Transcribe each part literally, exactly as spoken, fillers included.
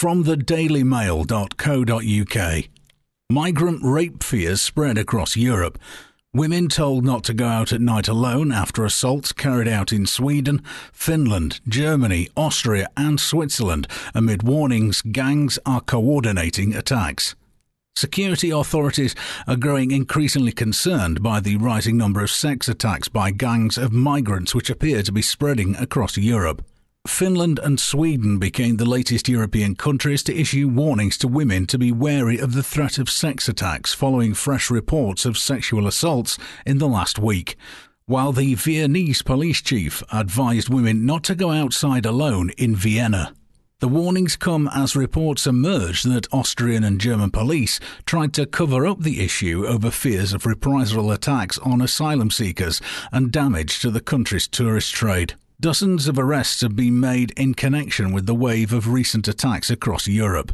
From the daily mail dot co dot uk. Migrant rape fears spread across Europe. Women told not to go out at night alone after assaults carried out in Sweden, Finland, Germany, Austria and Switzerland amid warnings gangs are coordinating attacks. Security authorities are growing increasingly concerned by the rising number of sex attacks by gangs of migrants which appear to be spreading across Europe. Finland and Sweden became the latest European countries to issue warnings to women to be wary of the threat of sex attacks following fresh reports of sexual assaults in the last week, while the Viennese police chief advised women not to go outside alone in Vienna. The warnings come as reports emerged that Austrian and German police tried to cover up the issue over fears of reprisal attacks on asylum seekers and damage to the country's tourist trade. Dozens of arrests have been made in connection with the wave of recent attacks across Europe.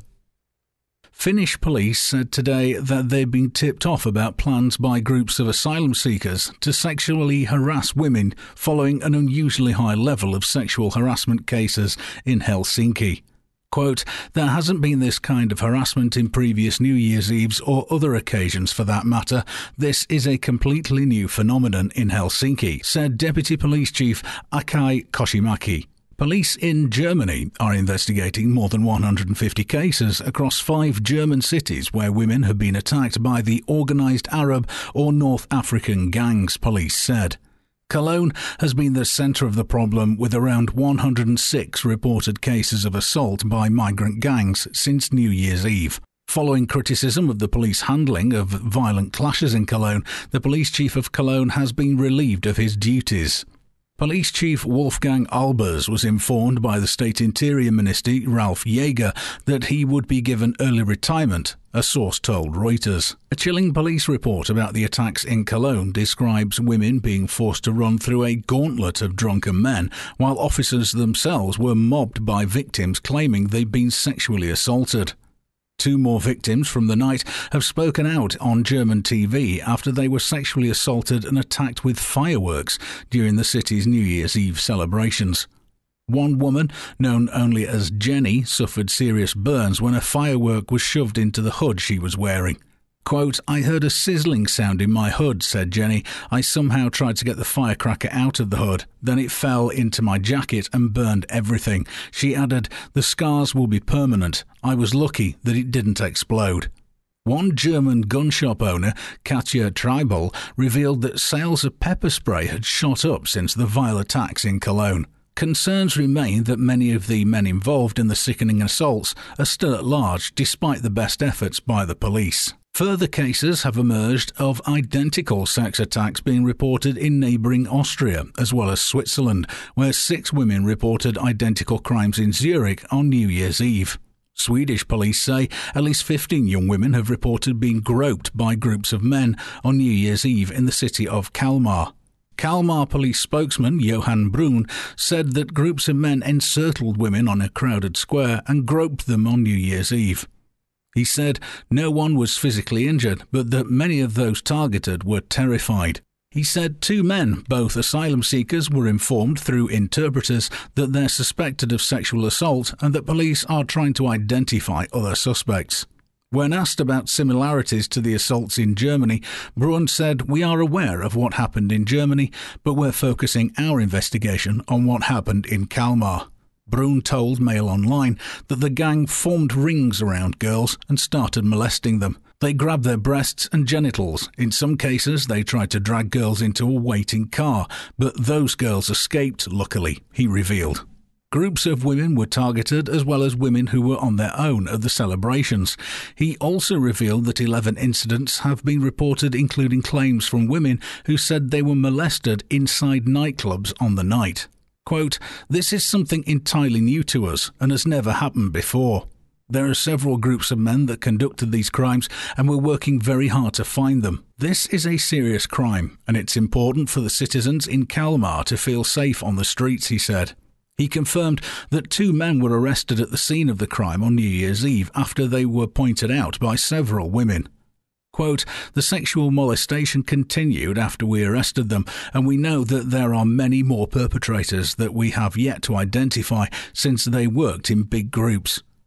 Finnish police said today that they've been tipped off about plans by groups of asylum seekers to sexually harass women following an unusually high level of sexual harassment cases in Helsinki. Quote, there hasn't been this kind of harassment in previous New Year's Eves or other occasions for that matter. This is a completely new phenomenon in Helsinki, said Deputy Police Chief Akai Koshimäki. Police in Germany are investigating more than one hundred fifty cases across five German cities where women have been attacked by the organised Arab or North African gangs, police said. Cologne has been the centre of the problem with around one hundred six reported cases of assault by migrant gangs since New Year's Eve. Following criticism of the police handling of violent clashes in Cologne, the police chief of Cologne has been relieved of his duties. Police Chief Wolfgang Albers was informed by the State Interior Minister Ralf Jäger that he would be given early retirement, a source told Reuters. A chilling police report about the attacks in Cologne describes women being forced to run through a gauntlet of drunken men, while officers themselves were mobbed by victims claiming they'd been sexually assaulted. Two more victims from the night have spoken out on German T V after they were sexually assaulted and attacked with fireworks during the city's New Year's Eve celebrations. One woman, known only as Jenny, suffered serious burns when a firework was shoved into the hood she was wearing. Quote, I heard a sizzling sound in my hood, said Jenny. I somehow tried to get the firecracker out of the hood. Then it fell into my jacket and burned everything. She added, the scars will be permanent. I was lucky that it didn't explode. One German gun shop owner, Katja Treibel, revealed that sales of pepper spray had shot up since the vile attacks in Cologne. Concerns remain that many of the men involved in the sickening assaults are still at large despite the best efforts by the police. Further cases have emerged of identical sex attacks being reported in neighbouring Austria as well as Switzerland, where six women reported identical crimes in Zurich on New Year's Eve. Swedish police say at least fifteen young women have reported being groped by groups of men on New Year's Eve in the city of Kalmar. Kalmar police spokesman Johan Brun said that groups of men encircled women on a crowded square and groped them on New Year's Eve. He said no one was physically injured, but that many of those targeted were terrified. He said two men, both asylum seekers, were informed through interpreters that they're suspected of sexual assault and that police are trying to identify other suspects. When asked about similarities to the assaults in Germany, Brun said, we are aware of what happened in Germany, but we're focusing our investigation on what happened in Kalmar. Brun told Mail Online that the gang formed rings around girls and started molesting them. They grabbed their breasts and genitals. In some cases, they tried to drag girls into a waiting car, but those girls escaped, luckily, he revealed. Groups of women were targeted as well as women who were on their own at the celebrations. He also revealed that eleven incidents have been reported, including claims from women who said they were molested inside nightclubs on the night. Quote, this is something entirely new to us and has never happened before. There are several groups of men that conducted these crimes and we're working very hard to find them. This is a serious crime and it's important for the citizens in Kalmar to feel safe on the streets, he said. He confirmed that two men were arrested at the scene of the crime on New Year's Eve after they were pointed out by several women. Quote, the sexual molestation continued after we arrested them, and we know that there are many more perpetrators that we have yet to identify since they worked in big groups.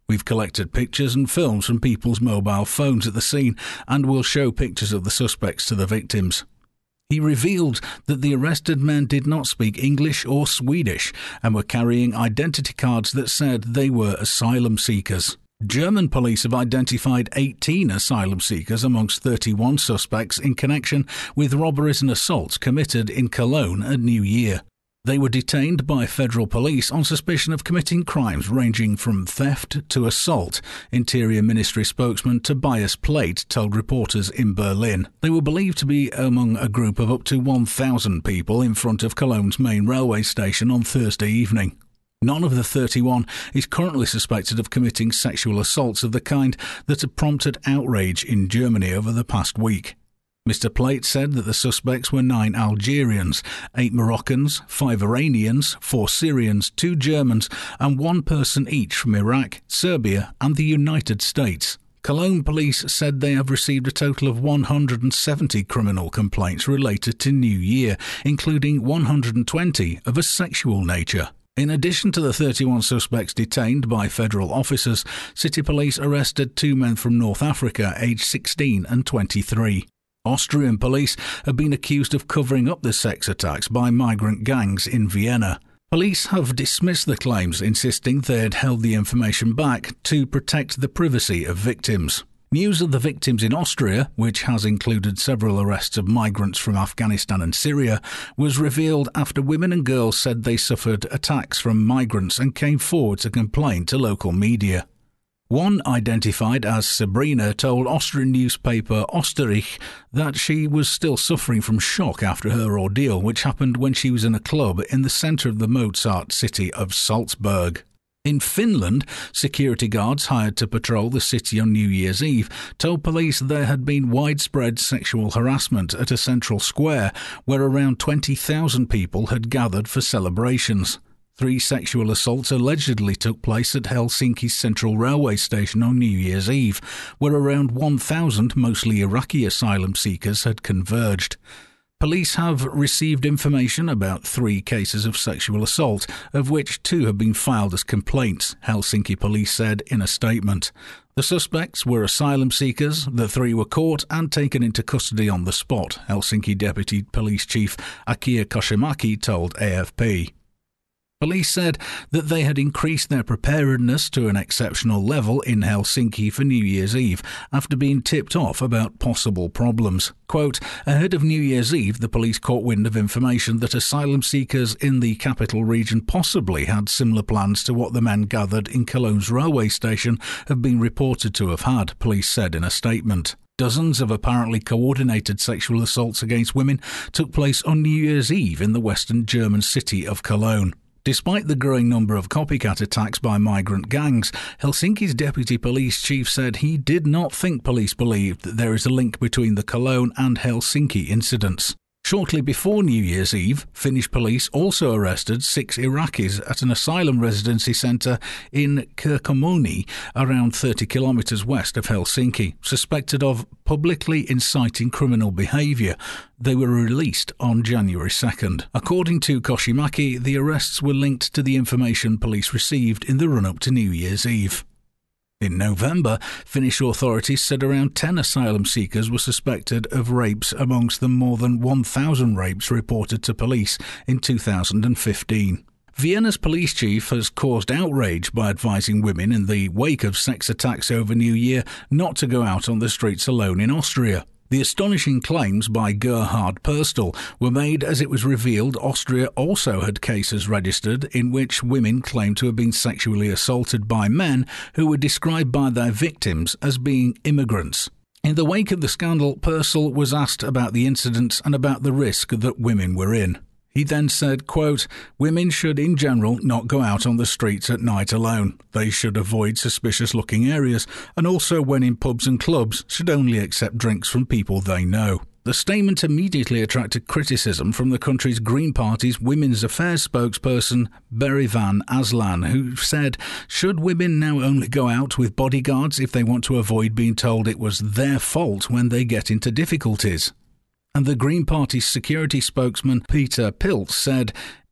We've collected pictures and films from people's mobile phones at the scene and will show pictures of the suspects to the victims. He revealed that the arrested men did not speak English or Swedish and were carrying identity cards that said they were asylum seekers. German police have identified eighteen asylum seekers amongst thirty-one suspects in connection with robberies and assaults committed in Cologne at New Year. They were detained by federal police on suspicion of committing crimes ranging from theft to assault, Interior Ministry spokesman Tobias Plate told reporters in Berlin. They were believed to be among a group of up to one thousand people in front of Cologne's main railway station on Thursday evening. None of the thirty-one is currently suspected of committing sexual assaults of the kind that have prompted outrage in Germany over the past week. Mister Plate said that the suspects were nine Algerians, eight Moroccans, five Iranians, four Syrians, two Germans, and one person each from Iraq, Serbia, and the United States. Cologne police said they have received a total of one hundred seventy criminal complaints related to New Year, including one hundred twenty of a sexual nature. In addition to the thirty-one suspects detained by federal officers, city police arrested two men from North Africa aged sixteen and twenty-three. Austrian police have been accused of covering up the sex attacks by migrant gangs in Vienna. Police have dismissed the claims, insisting they had held the information back to protect the privacy of victims. News of the victims in Austria, which has included several arrests of migrants from Afghanistan and Syria, was revealed after women and girls said they suffered attacks from migrants and came forward to complain to local media. One, identified as Sabrina, told Austrian newspaper Österreich that she was still suffering from shock after her ordeal, which happened when she was in a club in the centre of the Mozart city of Salzburg. In Finland, security guards hired to patrol the city on New Year's Eve told police there had been widespread sexual harassment at a central square where around twenty thousand people had gathered for celebrations. Three sexual assaults allegedly took place at Helsinki's Central Railway Station on New Year's Eve, where around one thousand mostly Iraqi asylum seekers had converged. Police have received information about three cases of sexual assault, of which two have been filed as complaints, Helsinki police said in a statement. The suspects were asylum seekers. The three were caught and taken into custody on the spot, Helsinki Deputy Police Chief Akio Koshimaki told A F P. Police said that they had increased their preparedness to an exceptional level in Helsinki for New Year's Eve after being tipped off about possible problems. Quote, ahead of New Year's Eve, the police caught wind of information that asylum seekers in the capital region possibly had similar plans to what the men gathered in Cologne's railway station have been reported to have had, police said in a statement. Dozens of apparently coordinated sexual assaults against women took place on New Year's Eve in the western German city of Cologne. Despite the growing number of copycat attacks by migrant gangs, Helsinki's deputy police chief said he did not think police believed that there is a link between the Cologne and Helsinki incidents. Shortly before New Year's Eve, Finnish police also arrested six Iraqis at an asylum residency centre in Kirkkonummi, around thirty kilometres west of Helsinki, suspected of publicly inciting criminal behaviour. They were released on January second. According to Koshimaki, the arrests were linked to the information police received in the run-up to New Year's Eve. In November, Finnish authorities said around ten asylum seekers were suspected of rapes amongst the more than one thousand rapes reported to police in two thousand fifteen. Vienna's police chief has caused outrage by advising women in the wake of sex attacks over New Year not to go out on the streets alone in Austria. The astonishing claims by Gerhard Perstl were made as it was revealed Austria also had cases registered in which women claimed to have been sexually assaulted by men who were described by their victims as being immigrants. In the wake of the scandal, Perstl was asked about the incidents and about the risk that women were in. He then said, quote, women should in general not go out on the streets at night alone. They should avoid suspicious-looking areas and also when in pubs and clubs should only accept drinks from people they know. The statement immediately attracted criticism from the country's Green Party's Women's Affairs spokesperson, Berry Van Aslan, who said, should women now only go out with bodyguards if they want to avoid being told it was their fault when they get into difficulties? And the Green Party's security spokesman, Peter Pilz, said,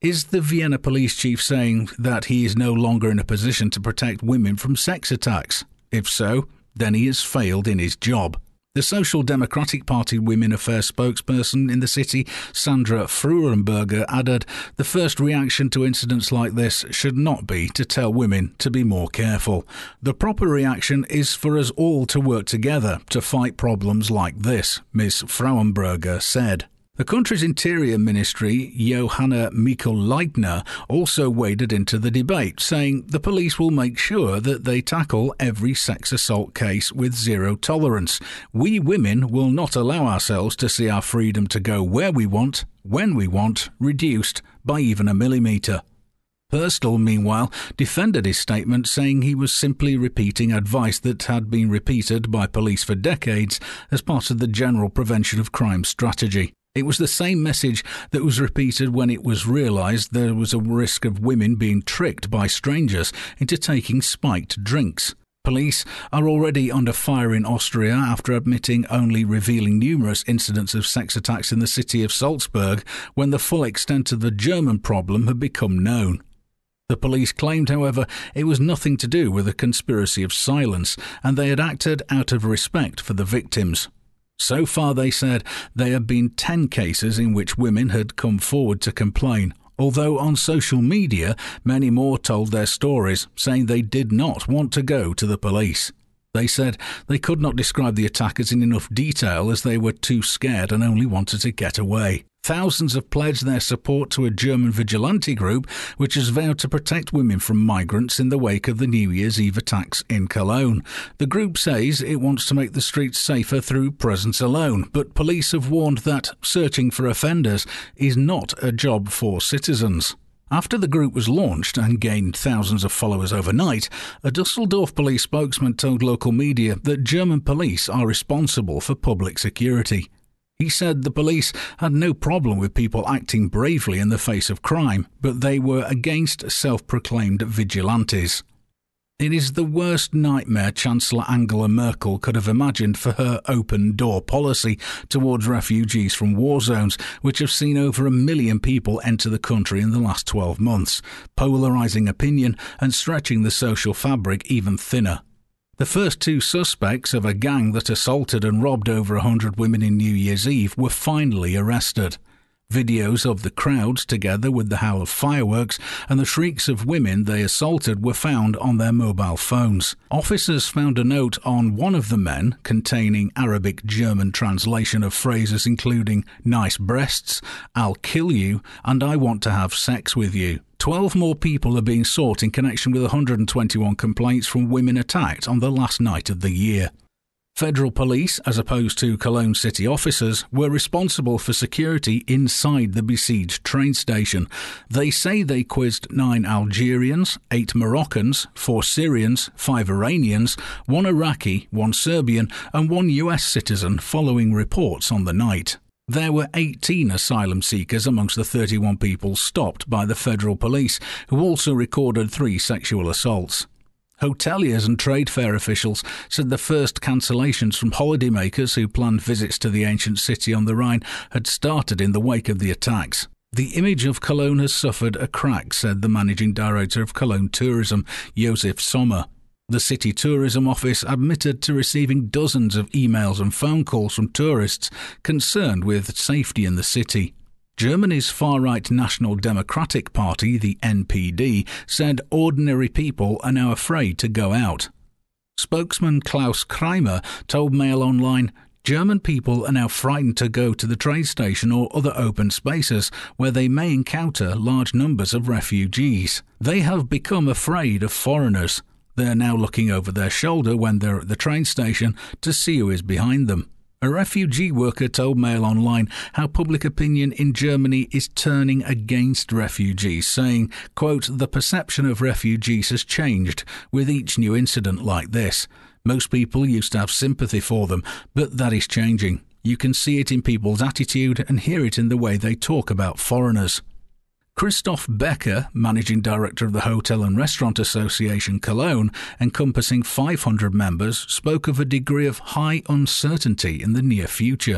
Is the Vienna police chief saying that he is no longer in a position to protect women from sex attacks? If so, then he has failed in his job. The Social Democratic Party Women Affairs spokesperson in the city, Sandra Frurenberger, added, "The first reaction to incidents like this should not be to tell women to be more careful. The proper reaction is for us all to work together to fight problems like this," Miz Frauenberger said. The country's Interior Ministry, Johanna Mikl-Leitner, also waded into the debate, saying the police will make sure that they tackle every sex assault case with zero tolerance. "We women will not allow ourselves to see our freedom to go where we want, when we want, reduced by even a millimetre." Purcell, meanwhile, defended his statement, saying he was simply repeating advice that had been repeated by police for decades as part of the general prevention of crime strategy. It was the same message that was repeated when it was realised there was a risk of women being tricked by strangers into taking spiked drinks. Police are already under fire in Austria after admitting only revealing numerous incidents of sex attacks in the city of Salzburg when the full extent of the German problem had become known. The police claimed, however, it was nothing to do with a conspiracy of silence, and they had acted out of respect for the victims. So far, they said, there had been ten cases in which women had come forward to complain, although on social media many more told their stories, saying they did not want to go to the police. They said they could not describe the attackers in enough detail as they were too scared and only wanted to get away. Thousands have pledged their support to a German vigilante group which has vowed to protect women from migrants in the wake of the New Year's Eve attacks in Cologne. The group says it wants to make the streets safer through presence alone, but police have warned that searching for offenders is not a job for citizens. After the group was launched and gained thousands of followers overnight, a Dusseldorf police spokesman told local media that German police are responsible for public security. He said the police had no problem with people acting bravely in the face of crime, but they were against self-proclaimed vigilantes. It is the worst nightmare Chancellor Angela Merkel could have imagined for her open-door policy towards refugees from war zones, which have seen over a million people enter the country in the last twelve months, polarising opinion and stretching the social fabric even thinner. The first two suspects of a gang that assaulted and robbed over a hundred women in New Year's Eve were finally arrested. Videos of the crowds, together with the howl of fireworks and the shrieks of women they assaulted, were found on their mobile phones. Officers found a note on one of the men containing Arabic-German translation of phrases including "nice breasts," "I'll kill you," and "I want to have sex with you." Twelve more people are being sought in connection with one hundred twenty-one complaints from women attacked on the last night of the year. Federal police, as opposed to Cologne city officers, were responsible for security inside the besieged train station. They say they quizzed nine Algerians, eight Moroccans, four Syrians, five Iranians, one Iraqi, one Serbian and one U S citizen following reports on the night. There were eighteen asylum seekers amongst the thirty-one people stopped by the federal police, who also recorded three sexual assaults. Hoteliers and trade fair officials said the first cancellations from holidaymakers who planned visits to the ancient city on the Rhine had started in the wake of the attacks. The image of Cologne has suffered a crack, said the managing director of Cologne Tourism, Josef Sommer. The city tourism office admitted to receiving dozens of emails and phone calls from tourists concerned with safety in the city. Germany's far-right National Democratic Party, the N P D, said ordinary people are now afraid to go out. Spokesman Klaus Kreimer told Mail Online, German people are now frightened to go to the train station or other open spaces where they may encounter large numbers of refugees. They have become afraid of foreigners. They are now looking over their shoulder when they're at the train station to see who is behind them. A refugee worker told Mail Online how public opinion in Germany is turning against refugees, saying, quote, "The perception of refugees has changed with each new incident like this. Most people used to have sympathy for them, but that is changing. You can see it in people's attitude and hear it in the way they talk about foreigners." Christoph Becker, managing director of the Hotel and Restaurant Association Cologne, encompassing five hundred members, spoke of a degree of high uncertainty in the near future.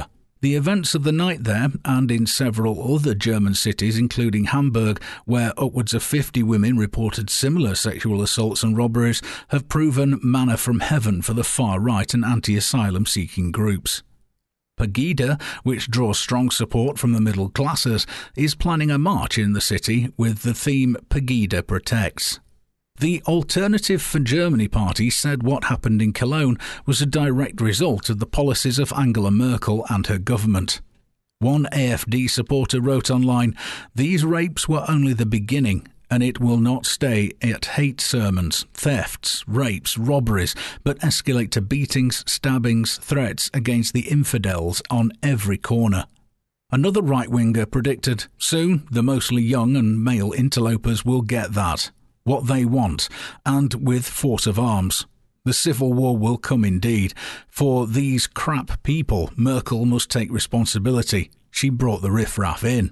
The events of the night there, and in several other German cities, including Hamburg, where upwards of fifty women reported similar sexual assaults and robberies, have proven manna from heaven for the far-right and anti-asylum seeking groups. Pegida, which draws strong support from the middle classes, is planning a march in the city with the theme Pegida Protects. The Alternative for Germany party said what happened in Cologne was a direct result of the policies of Angela Merkel and her government. One A F D supporter wrote online, "These rapes were only the beginning, and it will not stay at hate sermons, thefts, rapes, robberies, but escalate to beatings, stabbings, threats against the infidels on every corner." Another right-winger predicted, "Soon the mostly young and male interlopers will get that. What they want, and with force of arms. The civil war will come indeed. For these crap people, Merkel must take responsibility. She brought the riffraff in."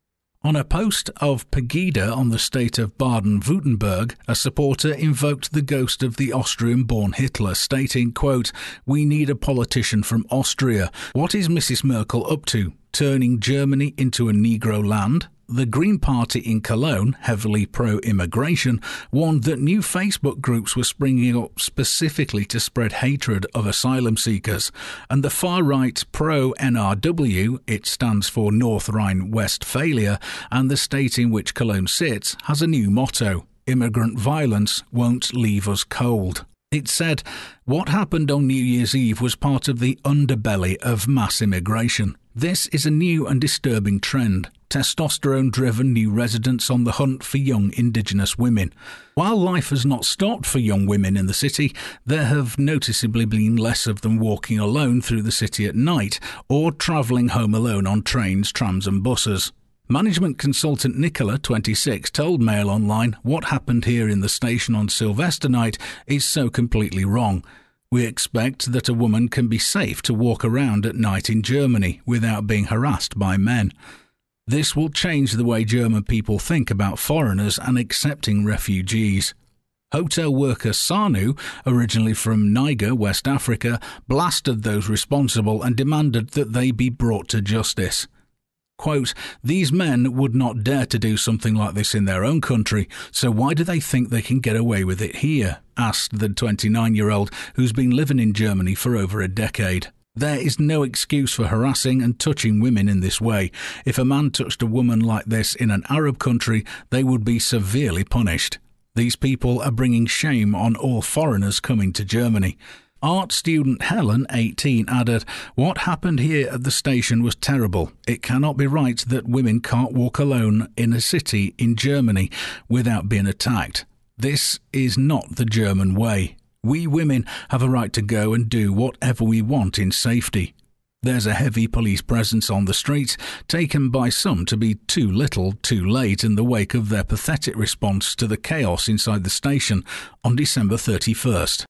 On a post of Pegida on the state of Baden-Württemberg, a supporter invoked the ghost of the Austrian-born Hitler, stating, quote, "We need a politician from Austria. What is Missus Merkel up to? Turning Germany into a Negro land?" The Green Party in Cologne, heavily pro-immigration, warned that new Facebook groups were springing up specifically to spread hatred of asylum seekers, and the far-right pro-N R W, it stands for North Rhine-Westphalia, and the state in which Cologne sits, has a new motto: "Immigrant violence won't leave us cold." It said, "What happened on New Year's Eve was part of the underbelly of mass immigration. This is a new and disturbing trend. Testosterone-driven new residents on the hunt for young Indigenous women. While life has not stopped for young women in the city, there have noticeably been less of them walking alone through the city at night or travelling home alone on trains, trams and buses." Management consultant Nicola, twenty-six, told Mail Online, "What happened here in the station on Sylvester night is so completely wrong. We expect that a woman can be safe to walk around at night in Germany without being harassed by men. This will change the way German people think about foreigners and accepting refugees." Hotel worker Sanu, originally from Niger, West Africa, blasted those responsible and demanded that they be brought to justice. Quote, "These men would not dare to do something like this in their own country, so why do they think they can get away with it here?" asked the twenty-nine-year-old who's been living in Germany for over a decade. "There is no excuse for harassing and touching women in this way. If a man touched a woman like this in an Arab country, they would be severely punished. These people are bringing shame on all foreigners coming to Germany." Art student Helen, eighteen, added, "What happened here at the station was terrible. It cannot be right that women can't walk alone in a city in Germany without being attacked. This is not the German way. We women have a right to go and do whatever we want in safety. There's a heavy police presence on the streets, taken by some to be too little, too late in the wake of their pathetic response to the chaos inside the station on December thirty-first.